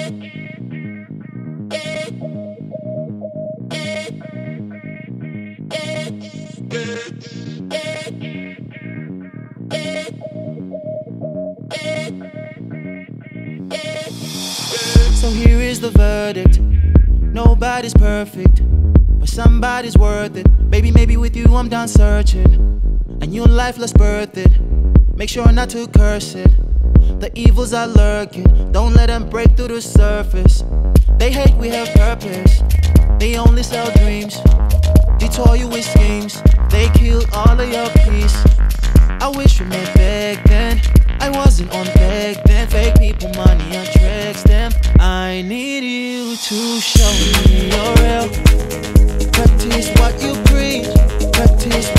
So here is the verdict. Nobody's perfect, but somebody's worth it. Baby, maybe with you I'm done searching, and your life, let's birth it. Make sure not to curse it. The evils are lurking, don't let them break through the surface. They hate we have purpose, they only sell dreams. Detour you with schemes, they kill all of your peace. I wish we met back then, I wasn't on back then. Fake people, money, and tricks them. I need you to show me you're real. Practice what you preach, practice